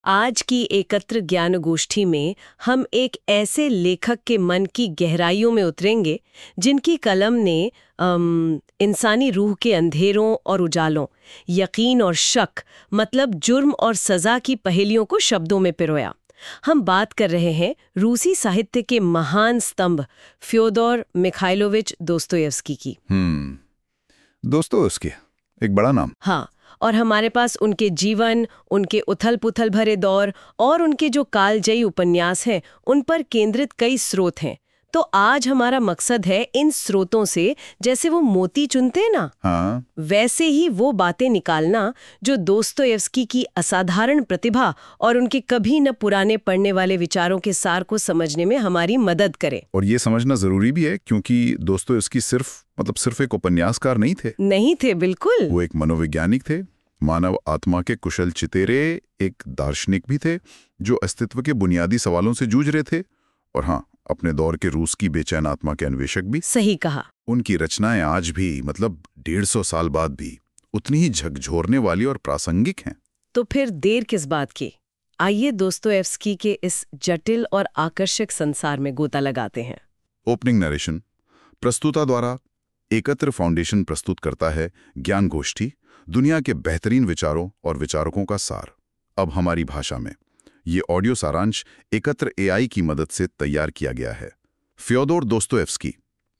आज की एकत्र ज्ञान गोष्ठी में हम एक ऐसे लेखक के मन की गहराइयों में उतरेंगे जिनकी कलम ने इंसानी रूह के अंधेरों और उजालों, यकीन और शक, मतलब जुर्म और सजा की पहेलियों को शब्दों में पिरोया। हम बात कर रहे हैं रूसी साहित्य के महान स्तंभ फ्योदोर मिखाइलोविच दोस्तोयेव्स्की की। दोस्तोयेव्स्की एक बड़ा नाम। हाँ, और हमारे पास उनके जीवन, उनके उथल-पुथल भरे दौर और उनके जो कालजयी उपन्यास हैं, उन पर केंद्रित कई स्रोत हैं। तो आज हमारा मकसद है इन स्रोतों से, जैसे वो मोती चुनते हैं ना, हाँ। वैसे ही वो बातें निकालना जो दोस्तोयेव्स्की की असाधारण प्रतिभा और उनके कभी न पुराने पढ़ने वाले विचारों के सार को समझने में हमारी मदद करे। और ये समझना जरूरी भी है क्योंकि दोस्तोयेव्स्की सिर्फ एक उपन्यासकार नहीं थे, बिल्कुल। वो एक मनोवैज्ञानिक थे, मानव आत्मा के कुशल चितेरे, एक दार्शनिक भी थे जो अस्तित्व के बुनियादी सवालों से जूझ रहे थे, और हाँ, अपने दौर के रूस की बेचैन आत्मा के अन्वेषक भी। सही कहा। उनकी रचनाएं आज भी, मतलब 150 साल बाद भी, उतनी ही झकझोरने वाली और प्रासंगिक हैं। तो फिर देर किस बात की? आइए दोस्तोयेव्स्की के इस जटिल और आकर्षक संसार में गोता लगाते हैं। ओपनिंग नरेशन प्रस्तुता द्वारा एकत्र फाउंडेशन प्रस्तुत करता है ज्ञान गोष्ठी, दुनिया के बेहतरीन विचारों और विचारकों का सार। अब हमारी भाषा में ये ऑडियो सारांश एकत्र एआई की मदद से तैयार किया गया है। फ्योदोर दोस्तोयेव्स्की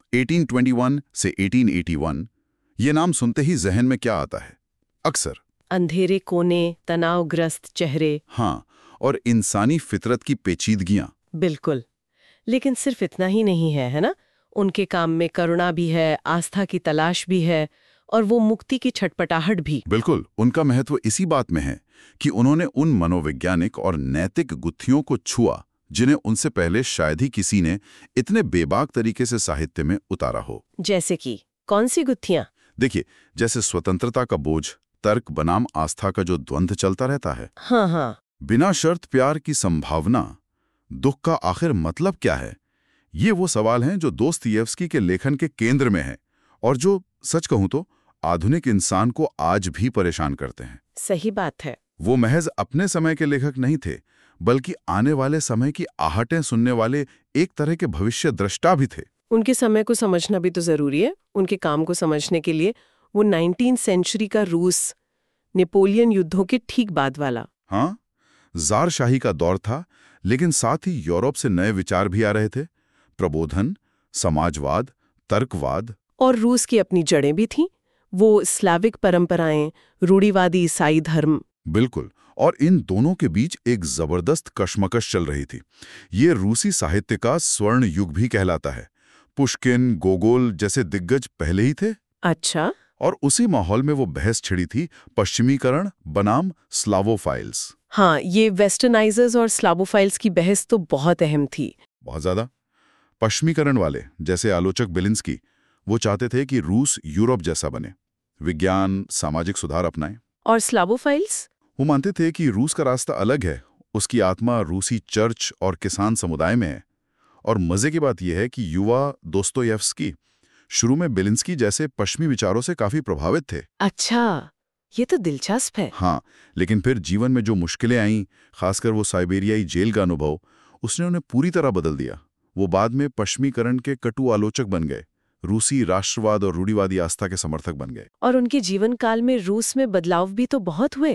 1821 से 1881, ये नाम सुनते ही जहन में क्या आता है? अक्सर अंधेरे कोने, तनावग्रस्त चेहरे। हाँ, और इंसानी फितरत की पेचीदगियां। बिल्कुल। लेकिन सिर्फ इतना ही नहीं है ना? उनके काम में करुणा भी है, आस्था की तलाश भी है, और वो मुक्ति की छटपटाहट भी। बिल्कुल। उनका महत्व इसी बात में है कि उन्होंने उन मनोवैज्ञानिक और नैतिक गुत्थियों को छुआ जिन्हें उनसे पहले शायद ही किसी ने इतने बेबाक तरीके से साहित्य में उतारा हो। जैसे कि कौन सी गुत्थियां? देखिए, जैसे स्वतंत्रता का बोझ, तर्क बनाम आस्था का जो द्वंद्व चलता रहता है। हाँ। बिना शर्त प्यार की संभावना, दुख का आखिर मतलब क्या है? ये वो सवाल हैं जो दोस्तोयेव्स्की के लेखन के केंद्र में है और जो, सच कहूं तो, आधुनिक इंसान को आज भी परेशान करते हैं। सही बात है। वो महज अपने समय के लेखक नहीं थे, बल्कि आने वाले समय की आहटें सुनने वाले एक तरह के भविष्य दृष्टा भी थे। उनके समय को समझना भी तो जरूरी है। उनके काम को समझने के लिए वो 19वीं सेंचुरी का रूस, नेपोलियन युद्धों के ठीक बाद वाला। हाँ, ज़ारशाही का दौर था, लेकिन साथ ही यूरोप से नए विचार भी आ रहे थे। प्रबोधन, समाजवाद, तर्कवाद। और रूस की अपनी जड़ें भी थीं। वो स्लाविक परंपराएं, रूढ़िवादी ईसाई धर्म। बिल्कुल। और इन दोनों के बीच एक जबरदस्त कशमकश चल रही थी। ये रूसी साहित्य का स्वर्ण युग भी कहलाता है। पुश्किन, गोगोल जैसे दिग्गज पहले ही थे। अच्छा। और उसी माहौल में वो बहस छिड़ी थी पश्चिमीकरण बनाम स्लावोफाइल्स। हाँ, ये वेस्टर्नाइजर्स और स्लावोफाइल्स की बहस तो बहुत अहम थी। बहुत ज्यादा। पश्चिमीकरण वाले, जैसे आलोचक बेलिंस्की, वो चाहते थे कि रूस यूरोप जैसा बने, विज्ञान, सामाजिक सुधार अपनाए। और स्लावोफाइल्स? वो मानते थे कि रूस का रास्ता अलग है, उसकी आत्मा रूसी चर्च और किसान समुदाय में है। और मजे की बात यह है कि युवा दोस्तोयेव्स्की शुरू में बेलिंस्की जैसे पश्चिमी विचारों से काफी प्रभावित थे। अच्छा, ये तो दिलचस्प है। हाँ, लेकिन फिर जीवन में जो मुश्किलें आईं, खासकर वो साइबेरियाई जेल का अनुभव, उसने उन्हें पूरी तरह बदल दिया। वो बाद में पश्चिमीकरण के कटु आलोचक बन गए, रूसी राष्ट्रवाद और रूढ़िवादी आस्था के समर्थक बन गए। और उनके जीवन काल में रूस में बदलाव भी तो बहुत हुए।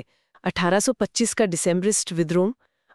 1825 का डिसेंबरिस्ट विद्रोह,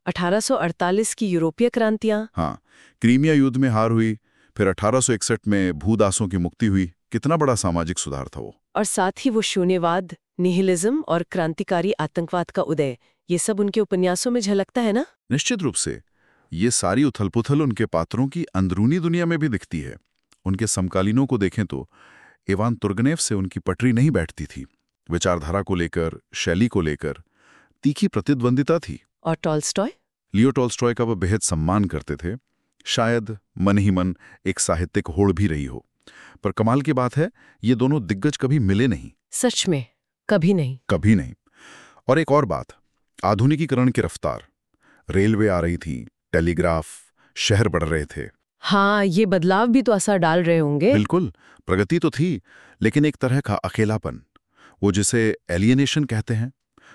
1848 की यूरोपीय क्रांतियां। हाँ, क्रीमिया युद्ध में हार हुई, फिर 1861 में भूदासों की मुक्ति हुई। कितना बड़ा सामाजिक सुधार था वो। और साथ ही वो शून्यवाद, निहिलिज्म और क्रांतिकारी आतंकवाद का उदय, ये सब उनके उपन्यासों में झलकता है ना? निश्चित रूप से। ये सारी उथल-पुथल उनके पात्रों की अंदरूनी दुनिया में भी दिखती है। उनके समकालीनों को देखें तो इवान तुर्गनेव से उनकी पटरी नहीं बैठती थी। विचारधारा को लेकर, शैली को लेकर तीखी प्रतिद्वंदिता थी। और टॉल्स्टॉय? लियो टॉल्स्टॉय का वो बेहद सम्मान करते थे। शायद मन ही मन एक साहित्यिक होड़ भी रही हो। पर कमाल की बात है, ये दोनों दिग्गज कभी मिले नहीं। सच में कभी नहीं। कभी नहीं। और एक और बात, आधुनिकीकरण की रफ्तार। रेलवे आ रही थी, टेलीग्राफ, शहर बढ़ रहे थे। हाँ, ये बदलाव भी तो असर डाल रहे होंगे। बिल्कुल, प्रगति तो थी, लेकिन एक तरह का अकेलापन, वो जिसे एलियनेशन कहते हैं,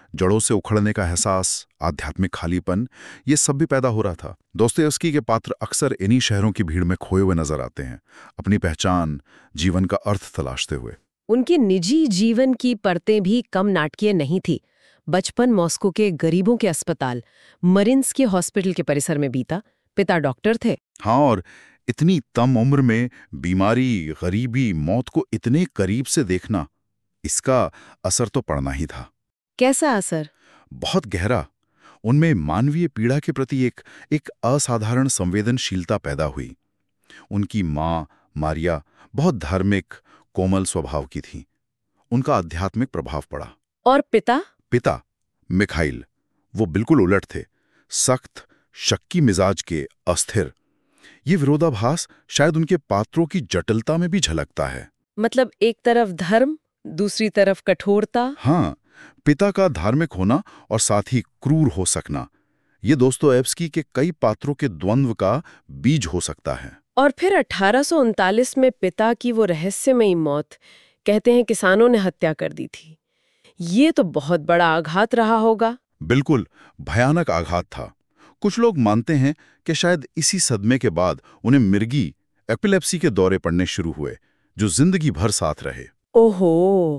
जड़ों से उखड़ने का एहसास, आध्यात्मिक खालीपन, ये सब भी पैदा हो रहा था। दोस्तोयेवस्की के पात्र अक्सर इन्हीं शहरों की भीड़ में खोए हुए नजर आते हैं, अपनी पहचान, जीवन का अर्थ तलाशते हुए। उनके निजी जीवन की परतें भी कम नाटकीय नहीं थी। बचपन मॉस्को के गरीबों के अस्पताल मरिन्स्की हॉस्पिटल के परिसर में बीता। पिता डॉक्टर थे। हाँ, और इतनी कम उम्र में बीमारी, गरीबी, मौत को इतने करीब से देखना, इसका असर तो पड़ना ही था। कैसा असर? बहुत गहरा। उनमें मानवीय पीड़ा के प्रति एक असाधारण संवेदनशीलता पैदा हुई। उनकी माँ मारिया बहुत धार्मिक, कोमल स्वभाव की थी। उनका आध्यात्मिक प्रभाव पड़ा। और पिता? पिता मिखाइल, वो बिल्कुल उलट थे। सख्त, शक्की मिजाज के, अस्थिर। ये विरोधाभास शायद उनके पात्रों की जटिलता में भी झलकता है। मतलब एक तरफ धर्म, दूसरी तरफ कठोरता। हाँ, पिता का धार्मिक होना और साथ ही क्रूर हो सकना, ये दोस्तोयेवस्की के कई पात्रों के द्वंद्व का बीज हो सकता है। और फिर 1839 में पिता की वो रहस्यमयी मौत, कहते हैं किसानों ने हत्या कर दी थी। ये तो बहुत बड़ा आघात रहा होगा। बिल्कुल, भयानक आघात था। कुछ लोग मानते हैं कि शायद इसी सदमे के बाद उन्हें मिर्गी, एपिलेप्सी के दौरे पड़ने शुरू हुए, जो जिंदगी भर साथ रहे। ओहो,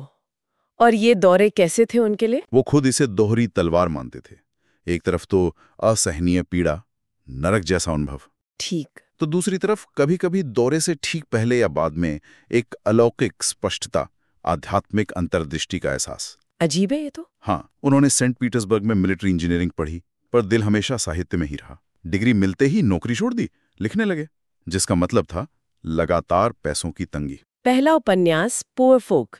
और ये दौरे कैसे थे उनके लिए? वो खुद इसे दोहरी तलवार मानते थे। एक तरफ तो असहनीय पीड़ा, नरक जैसा अनुभव, ठीक, तो दूसरी तरफ कभी-कभी दौरे से ठीक पहले या बाद में एक अलौकिक स्पष्टता, आध्यात्मिक अंतर्दृष्टि का एहसास। अजीब है ये तो। हाँ, उन्होंने सेंट पीटर्सबर्ग में मिलिट्री इंजीनियरिंग पढ़ी, पर दिल हमेशा साहित्य में ही रहा। डिग्री मिलते ही नौकरी छोड़ दी, लिखने लगे, जिसका मतलब था लगातार पैसों की तंगी। पहला उपन्यास पुअर फोक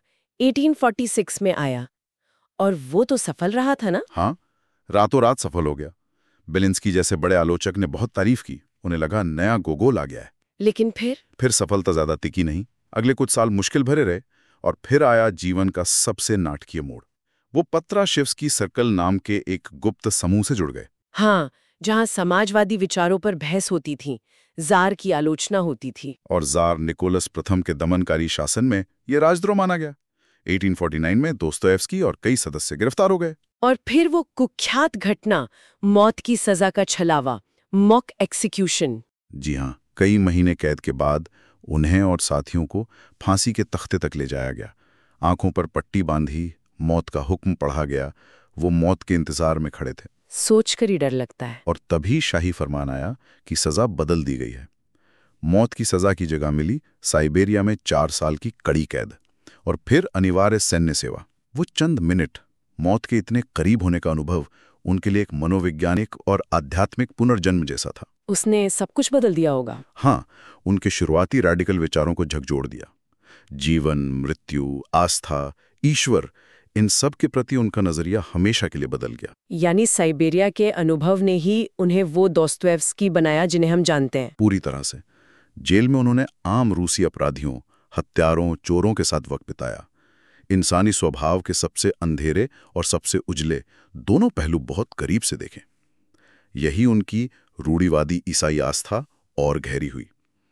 1846 में आया, और वो तो सफल रहा था ना? हाँ, रातों रात सफल हो गया। बेलिंस्की जैसे बड़े आलोचक ने बहुत तारीफ की, उन्हें लगा नया गोगोल आ गया है। लेकिन फिर सफलता ज्यादा टिकी नहीं। अगले कुछ साल मुश्किल भरे रहे, और फिर आया जीवन का सबसे नाटकीय मोड़। वो पत्राशेव्स्की सर्कल नाम के एक गुप्त समूह से जुड़ गए। हाँ, जहाँ समाजवादी विचारों पर बहस होती थी, जार की आलोचना होती थी। और जार निकोलस प्रथम के दमनकारी शासन में ये राजद्रोह माना गया। 1849 में दोस्तोयेवस्की और कई सदस्य गिरफ्तार हो गए। और फिर वो कुख्यात घटना, मौत की सजा का छलावा, मॉक एक्सिक्यूशन। जी हाँ, कई महीने कैद के बाद उन्हें और साथियों को फांसी के तख्ते तक ले जाया गया। आंखों पर पट्टी बांधी, मौत का हुक्म पढ़ा गया। वो मौत के इंतजार में खड़े थे। सोचकर ही डर लगता है। और तभी शाही फरमान आया कि सजा बदल दी गई है। मौत की सजा की जगह मिली साइबेरिया में 4 साल की कड़ी कैद, और फिर अनिवार्य सैन्य सेवा। वो चंद मिनट मौत के इतने करीब होने का अनुभव उनके लिए एक मनोवैज्ञानिक और आध्यात्मिक पुनर्जन्म जैसा था। उसने सब कुछ बदल दिया होगा। हाँ, उनके शुरुआती रैडिकल विचारों को झकझोर दिया। जीवन, मृत्यु, आस्था, ईश्वर, इन सब के प्रति उनका नजरिया हमेशा के लिए बदल गया। यानी साइबेरिया के अनुभव ने ही उन्हें वो दोस्तोयेवस्की बनाया जिन्हें हम जानते हैं। पूरी तरह से। जेल में उन्होंने आम रूसी अपराधियों, हत्यारों, चोरों के साथ वक्त बिताया। इंसानी स्वभाव के सबसे अंधेरे और सबसे उजले दोनों पहलू बहुत करीब से देखे। यही उनकी रूढ़िवादी ईसाई आस्था और गहरी हुई।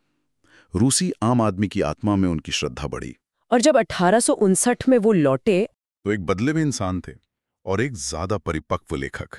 रूसी आम आदमी की आत्मा में उनकी श्रद्धा बढ़ी। और जब 1859 में वो लौटे, तो एक बदले में इंसान थे और एक ज्यादा परिपक्व लेखक।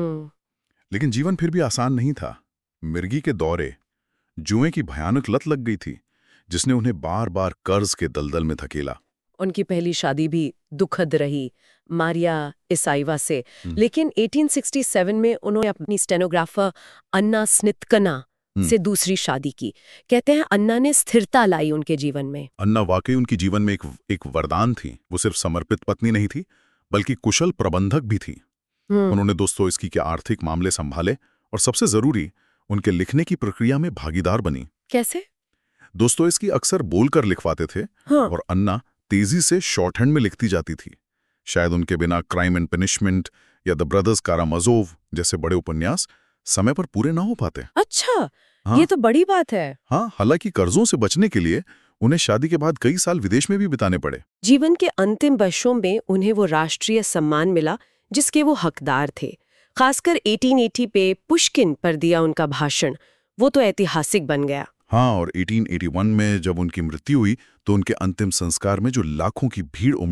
लेकिन जीवन फिर भी आसान नहीं था। मिर्गी के दौरे, जुए की भयानक लत लग गई थी, जिसने उन्हें बार बार कर्ज के दलदल में धकेला। उनकी पहली शादी भी दुखद रही, मारिया इसाइवा से। लेकिन 1867 में उन्होंने अपनी स्टेनोग्राफर अन्ना स्नित्कना से दूसरी शादी की। कहते हैं अन्ना ने स्थिरता लाई उनके जीवन में। अन्ना वाकई उनकी जीवन में एक वरदान थी। वो सिर्फ समर्पित पत्नी नहीं थी, बल्कि कुशल प्रबंधक भी थी। उन्होंने दोस्तोयेवस्की के आर्थिक मामले संभाले, और सबसे जरूरी, उनके लिखने की प्रक्रिया में भागीदार बनी। कैसे? दोस्तोयेवस्की अक्सर बोलकर लिखवाते थे, और अन्ना तेजी से शॉर्टहैंड में लिखती जाती थी। शायद उनके बिना क्राइम एंड पनिशमेंट या द ब्रदर्स कारामाज़ोव जैसे बड़े उपन्यास समय पर पूरे ना हो पाते। अच्छा, ये तो बड़ी बात है। हाँ, हालांकि कर्जों से बचने के लिए उन्हें शादी के बाद कई साल विदेश में भी बिताने पड़े। जीवन के अंतिम वर्षों में उन्हें वो राष्ट्रीय सम्मान मिला जिसके वो हकदार थे। खासकर 1880 पे पुष्किन पर दिया उनका भाषण, वो तो ऐतिहासिक बन गया। हाँ, और 1881 में जब उनकी मृत्यु हुई तो उनके अंतिम संस्कार में जो लाखों की भीड़ उमड़ी,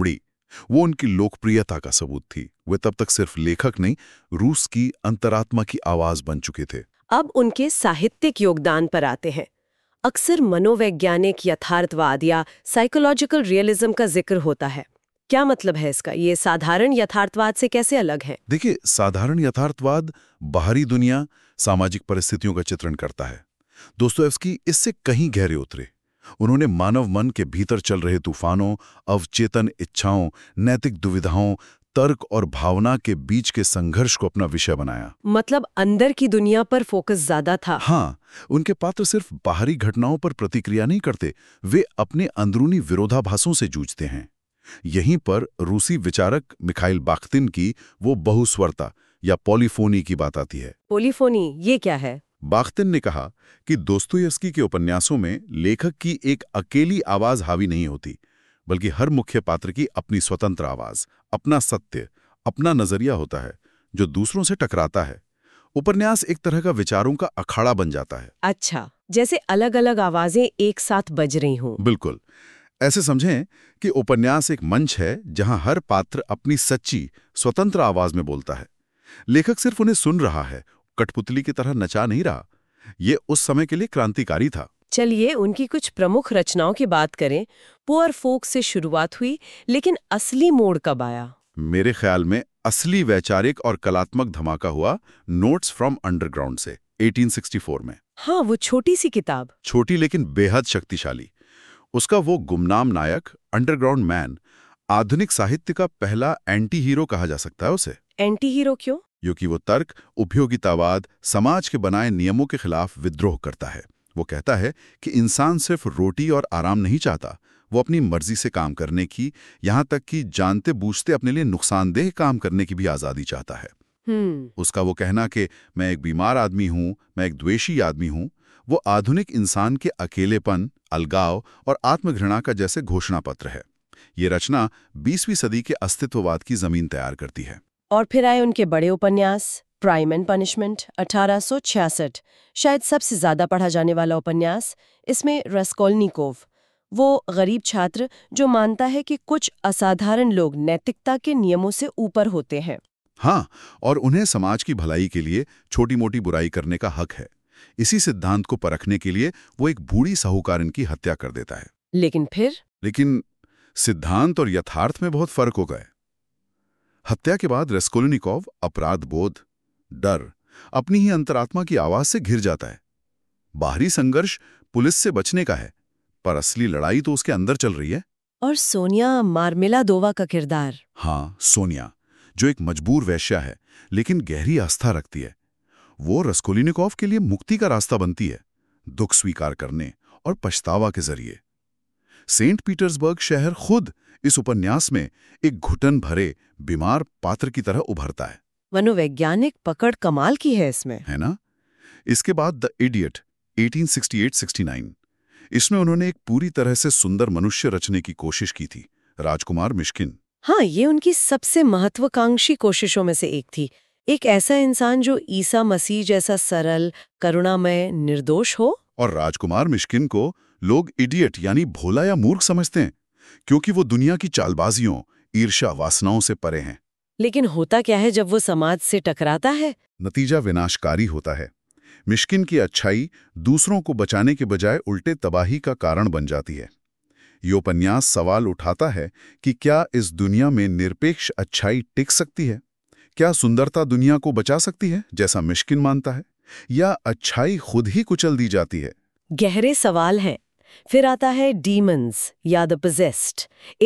वो उनकी लोकप्रियता का सबूत थी। वे तब तक सिर्फ लेखक नहीं, रूस की अंतरात्मा की आवाज बन चुके थे। अब उनके साहित्यिक योगदान पर आते हैं। अक्सर मनोवैज्ञानिक यथार्थवाद या साइकोलॉजिकल रियलिज्म का जिक्र होता है। क्या मतलब है इसका? ये साधारण यथार्थवाद से कैसे अलग है? देखिए, साधारण यथार्थवाद बाहरी दुनिया, सामाजिक परिस्थितियों का चित्रण करता है। दोस्तोयेव्स्की इससे कहीं गहरे उतरे। उन्होंने मानव मन के भीतर चल रहे तूफानों, अवचेतन इच्छाओं, नैतिक दुविधाओं, तर्क और भावना के बीच के संघर्ष को अपना विषय बनाया। मतलब अंदर की दुनिया पर फोकस ज्यादा था। हाँ, उनके पात्र सिर्फ बाहरी घटनाओं पर प्रतिक्रिया नहीं करते, वे अपने अंदरूनी विरोधाभासों से जूझते हैं। यहीं पर रूसी विचारक मिखाइल बाख्तिन की वो बहुस्वरता या पॉलीफोनी की बात आती है। पॉलीफोनी ये क्या है? बाख्तिन ने कहा कि दोस्तोयेव्स्की के उपन्यासों में लेखक की एक अकेली आवाज हावी नहीं होती, बल्कि हर मुख्य पात्र की अपनी स्वतंत्र आवाज, अपना सत्य, अपना नजरिया होता है जो दूसरों से टकराता है। उपन्यास एक तरह का विचारों का अखाड़ा बन जाता है। अच्छा, जैसे अलग-अलग आवाजें एक साथ बज रही हों। बिल्कुल। ऐसे समझें कि उपन्यास एक मंच है जहां हर पात्र अपनी सच्ची, स्वतंत्र आवाज में बोलता है। लेखक सिर्फ उन्हें सुन रहा है, कठपुतली की तरह नचा नहीं रहा। ये उस समय के लिए क्रांतिकारी था। चलिए उनकी कुछ प्रमुख रचनाओं की बात करें। पुअर फोक से शुरुआत हुई, लेकिन असली मोड़ कब आया? मेरे ख्याल में असली वैचारिक और कलात्मक धमाका हुआ नोट्स फ्रॉम अंडरग्राउंड से 1864 में। हाँ, वो छोटी सी किताब। छोटी लेकिन बेहद शक्तिशाली। उसका वो गुमनाम नायक, अंडरग्राउंड मैन, आधुनिक साहित्य का पहला एंटी हीरो कहा जा सकता है उसे। एंटी हीरो क्यों? क्योंकि वो तर्क, उपयोगितावाद, समाज के बनाए नियमों के खिलाफ विद्रोह करता है। वो कहता है कि इंसान सिर्फ रोटी और आराम नहीं चाहता, वो अपनी मर्जी से काम करने की, यहाँ तक कि जानते बूझते अपने लिए नुकसानदेह काम करने की भी आज़ादी चाहता है। उसका वो कहना कि मैं एक बीमार आदमी हूँ, मैं एक द्वेषी आदमी हूँ, वो आधुनिक इंसान के अकेलेपन, अलगाव और आत्मघृणा का जैसे घोषणा पत्र है। ये रचना 20वीं सदी के अस्तित्ववाद की जमीन तैयार करती है। और फिर आए उनके बड़े उपन्यास, क्राइम एंड पनिशमेंट 1866, शायद सबसे ज्यादा पढ़ा जाने वाला उपन्यास। इसमें रस्कोल्निकोव, वो गरीब छात्र जो मानता है कि कुछ असाधारण लोग नैतिकता के नियमों से ऊपर होते हैं। हाँ, और उन्हें समाज की भलाई के लिए छोटी मोटी बुराई करने का हक है। इसी सिद्धांत को परखने के लिए वो एक बूढ़ी साहूकारिन की हत्या कर देता है। लेकिन सिद्धांत और यथार्थ में बहुत फर्क हो गए। हत्या के बाद रस्कोल्निकोव अपराध बोध, डर, अपनी ही अंतरात्मा की आवाज से घिर जाता है। बाहरी संघर्ष पुलिस से बचने का है, पर असली लड़ाई तो उसके अंदर चल रही है। और सोनिया मार्मेलादोवा का किरदार। हाँ, सोनिया, जो एक मजबूर वेश्या है लेकिन गहरी आस्था रखती है, वो रस्कोल्निकोव के लिए मुक्ति का रास्ता बनती है, दुख स्वीकार करने और पछतावा के जरिए। सेंट पीटर्सबर्ग शहर खुद इस उपन्यास में एक घुटन भरे बीमार पात्र की तरह उभरता है। मनोवैज्ञानिक पकड़ कमाल की है इसमें, है ना? इसके बाद द इडियट 1868-69, इसमें उन्होंने एक पूरी तरह से सुंदर मनुष्य रचने की कोशिश की थी, राजकुमार मिश्किन। हाँ, ये उनकी सबसे महत्वाकांक्षी कोशिशों में से एक थी। एक ऐसा इंसान जो ईसा मसीह जैसा सरल, करुणामय, निर्दोष हो। और राजकुमार मिश्किन को लोग इडियट यानी भोला या मूर्ख समझते हैं, क्योंकि वो दुनिया की चालबाजियों, ईर्ष्या, वासनाओं से परे हैं। लेकिन होता क्या है जब वो समाज से टकराता है? नतीजा विनाशकारी होता है। मिश्किन की अच्छाई दूसरों को बचाने के बजाय उल्टे तबाही का कारण बन जाती है। ये उपन्यास सवाल उठाता है कि क्या इस दुनिया में निरपेक्ष अच्छाई टिक सकती है? क्या सुंदरता दुनिया को बचा सकती है, जैसा मिश्किन मानता है, या अच्छाई खुद ही कुचल दी जाती है? गहरे सवाल हैं। फिर आता है डीमंस या द पोजेस्ड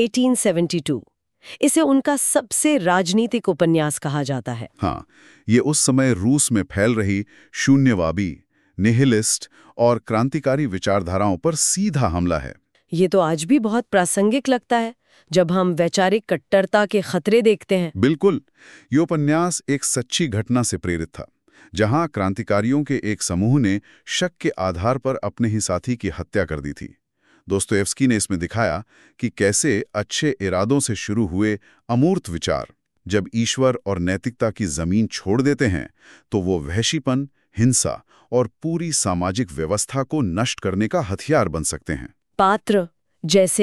1872। इसे उनका सबसे राजनीतिक उपन्यास कहा जाता है। हाँ, ये उस समय रूस में फैल रही शून्यवादी, निहिलिस्ट और क्रांतिकारी विचारधाराओं पर सीधा हमला है। ये तो आज भी बहुत प्रासंगिक लगता है जब हम वैचारिक कट्टरता के खतरे देखते हैं। बिल्कुल, ये उपन्यास एक सच्ची घटना से प्रेरित था, जहां क्रांतिकारियों के एक समूह ने शक के आधार पर अपने ही साथी की हत्या कर दी थी। दोस्तोयेव्स्की ने इसमें दिखाया कि कैसे अच्छे इरादों से शुरू हुए अमूर्त विचार जब ईश्वर और नैतिकता की जमीन छोड़ देते हैं तो वो वहशीपन, हिंसा और पूरी सामाजिक व्यवस्था को नष्ट करने का हथियार बन सकते हैं। पात्र जैसे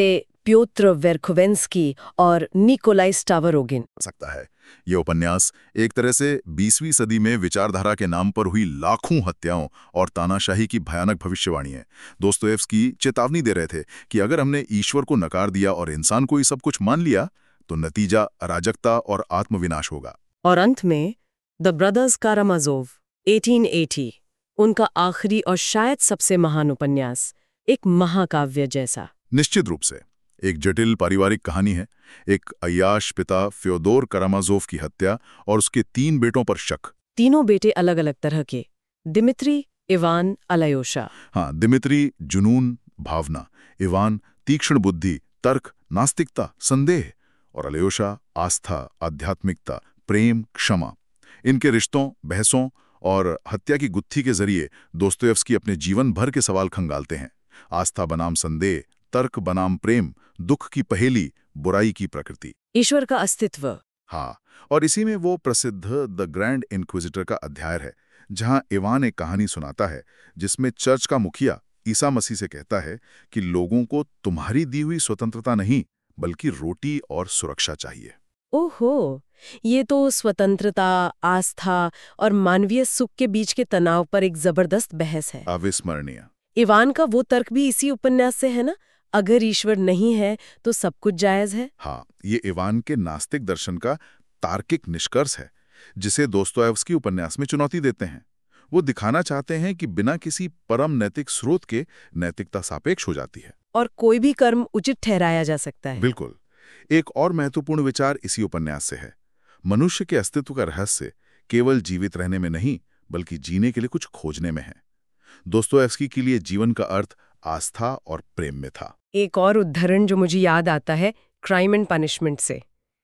प्योत्र वेरखोवेंस्की और निकोलाई स्टावरोगिन। सकता है ये उपन्यास एक तरह से 20वीं सदी में विचारधारा के नाम पर हुई लाखों हत्याओं और तानाशाही की भयानक भविष्यवाणी है। दोस्तोयेव्स्की चेतावनी दे रहे थे कि अगर हमने ईश्वर को नकार दिया और इंसान को ही सब कुछ मान लिया तो नतीजा अराजकता और आत्मविनाश होगा। और अंत में द ब्रदर्स कारामाज़ोव 1880, उनका आखिरी और शायद सबसे महान उपन्यास, एक महाकाव्य जैसा। निश्चित रूप से एक जटिल पारिवारिक कहानी है। एक अय्याश पिता फ्योदोर कारामाज़ोव की हत्या और उसके 3 बेटों पर शक। तीनों बेटे अलग अलग तरह के, दिमित्री, इवान, अलायोशा। हाँ, दिमित्री जुनून, भावना, इवान तीक्ष्ण बुद्धि, तर्क, नास्तिकता, संदेह, और अलायोशा आस्था, आध्यात्मिकता, प्रेम, क्षमा। इनके रिश्तों, बहसों और हत्या की गुत्थी के जरिए दोस्तोयेव्स्की अपने जीवन भर के सवाल खंगालते हैं। आस्था बनाम संदेह, तर्क बनाम प्रेम, दुख की पहेली, बुराई की प्रकृति, ईश्वर का अस्तित्व। हाँ, और इसी में वो प्रसिद्ध द ग्रैंड इंक्विजिटर का अध्याय है, जहां इवान एक कहानी सुनाता है जिसमें चर्च का मुखिया ईसा मसीह से कहता है कि लोगों को तुम्हारी दी हुई स्वतंत्रता नहीं बल्कि रोटी और सुरक्षा चाहिए। ओहो, ये तो स्वतंत्रता, आस्था और मानवीय सुख के बीच के तनाव पर एक जबरदस्त बहस है। अविस्मरणीय। इवान का वो तर्क भी इसी उपन्यास से है ना, अगर ईश्वर नहीं है तो सब कुछ जायज है। हाँ, ये इवान के नास्तिक दर्शन का तार्किक निष्कर्ष है जिसे दोस्तोयेव्स्की उपन्यास में चुनौती देते हैं। वो दिखाना चाहते हैं कि बिना किसी परम नैतिक स्रोत के नैतिकता सापेक्ष हो जाती है और कोई भी कर्म उचित ठहराया जा सकता है। बिल्कुल। एक और महत्वपूर्ण विचार इसी उपन्यास से है। मनुष्य के अस्तित्व का रहस्य केवल जीवित रहने में नहीं बल्कि जीने के लिए कुछ खोजने में है। दोस्तोयेव्स्की के लिए जीवन का अर्थ आस्था और प्रेम में था। एक और उदाहरण जो मुझे याद आता है क्राइम एंड पनिशमेंट से।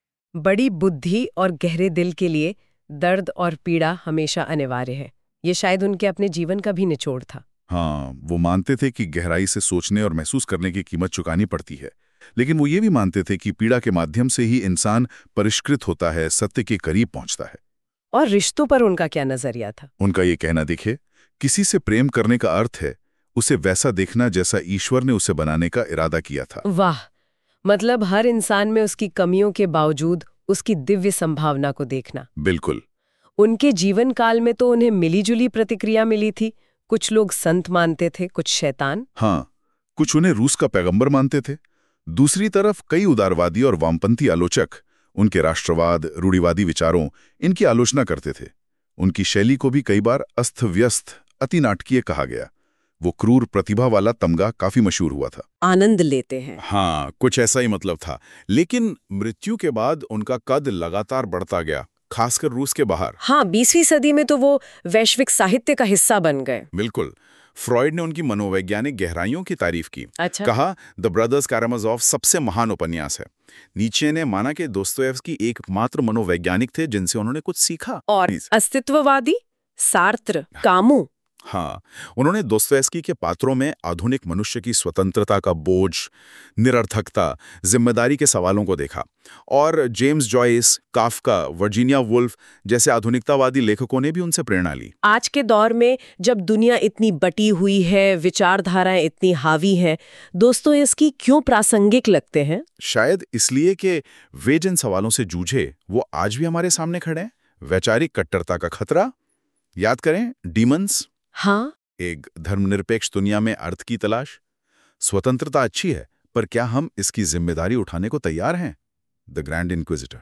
बड़ी बुद्धि और गहरे दिल के लिए दर्द और पीड़ा हमेशा अनिवार्य है। ये शायद उनके अपने जीवन का भी निचोड़ था। हाँ, वो मानते थे कि गहराई से सोचने और महसूस करने की कीमत चुकानी पड़ती है, लेकिन वो ये भी मानते थे कि पीड़ा के माध्यम से ही इंसान परिष्कृत होता है, सत्य के करीब पहुंचता है। और रिश्तों पर उनका क्या नजरिया था? उनका ये कहना देखिए, किसी से प्रेम करने का अर्थ है उसे वैसा देखना जैसा ईश्वर ने उसे बनाने का इरादा किया था। वाह, मतलब हर इंसान में उसकी कमियों के बावजूद उसकी दिव्य संभावना को देखना। बिल्कुल। उनके जीवन काल में तो उन्हें मिलीजुली प्रतिक्रिया मिली थी। कुछ लोग संत मानते थे, कुछ शैतान। हाँ, कुछ उन्हें रूस का पैगंबर मानते थे। दूसरी तरफ कई उदारवादी और वामपंथी आलोचक उनके राष्ट्रवाद, रूढ़िवादी विचारों, इनकी आलोचना करते थे। उनकी शैली को भी कई बार अस्त व्यस्त, अति नाटकीय कहा गया। वो क्रूर प्रतिभा वाला तमगा काफी मशहूर हुआ था। आनंद लेते हैं। हाँ, कुछ ऐसा ही मतलब था। लेकिन मृत्यु के बाद उनका कद लगातार बढ़ता गया, खासकर रूस के बाहर। हाँ, 20वीं सदी में तो वो वैश्विक साहित्य का हिस्सा बन गए। बिल्कुल। फ्रॉइड ने उनकी मनोवैज्ञानिक गहराइयों की तारीफ की। अच्छा। कहा द ब्रदर्स कारामाज़ोव सबसे महान उपन्यास है। नीचे ने माना कि दोस्तोयेव्स्की एकमात्र मनोवैज्ञानिक थे जिनसे उन्होंने कुछ सीखा। और अस्तित्ववादी सार्त्र, कामू। हाँ, उन्होंने दोस्तोयेव्स्की के पात्रों में आधुनिक मनुष्य की स्वतंत्रता का बोझ, निरर्थकता, जिम्मेदारी के सवालों को देखा। और James Joyce, Kafka, Virginia Woolf जैसे आधुनिकतावादी लेखकों ने भी उनसे प्रेरणा ली। आज के दौर में जब दुनिया इतनी बटी हुई है, विचारधाराएं इतनी हावी हैं, दोस्तोयेव्स्की क्यों प्रासंगिक लगते हैं? शायद इसलिए कि वे जिन सवालों से जूझे वो आज भी हमारे सामने खड़े हैं। वैचारिक कट्टरता का खतरा, याद करें डीमंस। हाँ, एक धर्मनिरपेक्ष दुनिया में अर्थ की तलाश। स्वतंत्रता अच्छी है, पर क्या हम इसकी जिम्मेदारी उठाने को तैयार हैं? The grand inquisitor.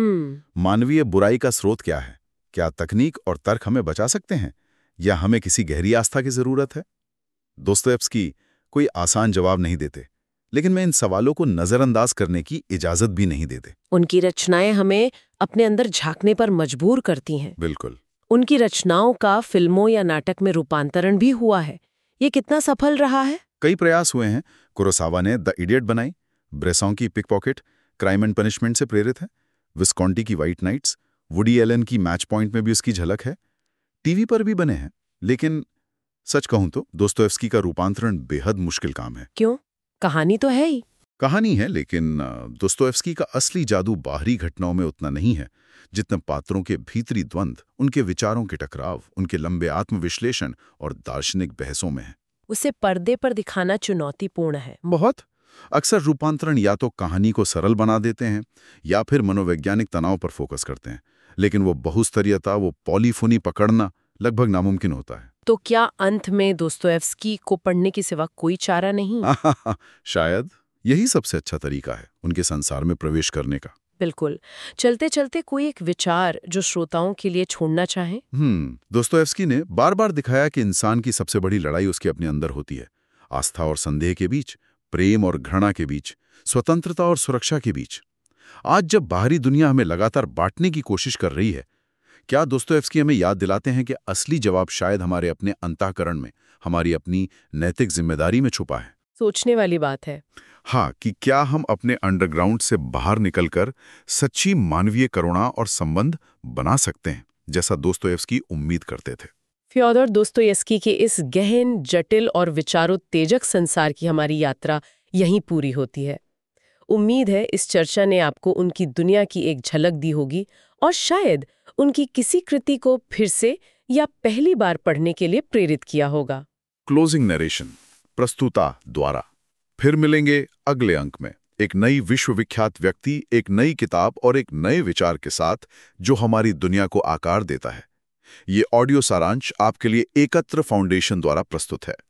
मानवीय बुराई का स्रोत क्या है? क्या तकनीक और तर्क हमें बचा सकते हैं, या हमें किसी गहरी आस्था की जरूरत है? दोस्तोयेव्स्की कोई आसान जवाब नहीं देते, लेकिन मैं इन सवालों को नजरअंदाज करने की इजाजत भी नहीं देते। उनकी रचनाएं हमें अपने अंदर झांकने पर मजबूर करती हैं। बिल्कुल। उनकी रचनाओं का फिल्मों या नाटक में रूपांतरण भी हुआ है। ये कितना सफल रहा है? कई प्रयास हुए हैं। कुरोसावा ने द इडियट बनाई, ब्रेसों की पिकपॉकेट क्राइम एंड पनिशमेंट से प्रेरित है, विस्कॉन्टी की व्हाइट नाइट्स, वुडी एलन की मैच पॉइंट में भी उसकी झलक है। टीवी पर भी बने हैं, लेकिन सच कहूं तो दोस्तोयेव्स्की का रूपांतरण बेहद मुश्किल काम है। क्यों? कहानी तो है ही। कहानी है, लेकिन दोस्तोयेव्स्की का असली जादू बाहरी घटनाओं में उतना नहीं है जितना पात्रों के भीतरी द्वंद्व, उनके विचारों के टकराव, उनके लंबे आत्मविश्लेषण और दार्शनिक बहसों में है। उसे पर्दे पर दिखाना चुनौतीपूर्ण है। बहुत। अक्सर रूपांतरण या तो कहानी को सरल बना देते हैं या फिर मनोवैज्ञानिक तनाव पर फोकस करते हैं, लेकिन वो बहुस्तरीयता, वो पॉलीफोनी पकड़ना लगभग नामुमकिन होता है। तो क्या अंत में दोस्तोयेव्स्की को पढ़ने के सिवा कोई चारा नहीं? शायद यही सबसे अच्छा तरीका है उनके संसार में प्रवेश करने का। बिल्कुल। चलते चलते कोई एक विचार जो श्रोताओं के लिए छोड़ना चाहें? दोस्तोयेव्स्की ने बार बार दिखाया कि इंसान की सबसे बड़ी लड़ाई उसके अपने अंदर होती है। आस्था और संदेह के बीच, प्रेम और घृणा के बीच, स्वतंत्रता और सुरक्षा के बीच। आज जब बाहरी दुनिया हमें लगातार बांटने की कोशिश कर रही है, क्या दोस्तोयेव्स्की हमें याद दिलाते हैं कि असली जवाब शायद हमारे अपने अंतःकरण में, हमारी अपनी नैतिक जिम्मेदारी में छुपा है। सोचने वाली बात है। हाँ, कि क्या हम अपने अंडरग्राउंड से बाहर निकलकर सच्ची मानवीय करुणा और संबंध बना सकते हैं, जैसा दोस्तोयेव्स्की उम्मीद करते थे। फ्योदोर दोस्तोयेव्स्की के इस गहन, जटिल और विचारोत्तेजक संसार की हमारी यात्रा यहीं पूरी होती है। उम्मीद है इस चर्चा ने आपको उनकी दुनिया की एक झलक दी होगी और शायद उनकी किसी कृति को फिर से या पहली बार पढ़ने के लिए प्रेरित किया होगा। क्लोजिंग नरेशन प्रस्तुता द्वारा। फिर मिलेंगे अगले अंक में एक नई विश्वविख्यात व्यक्ति, एक नई किताब और एक नए विचार के साथ जो हमारी दुनिया को आकार देता है। ये ऑडियो सारांश आपके लिए एकत्र फाउंडेशन द्वारा प्रस्तुत है।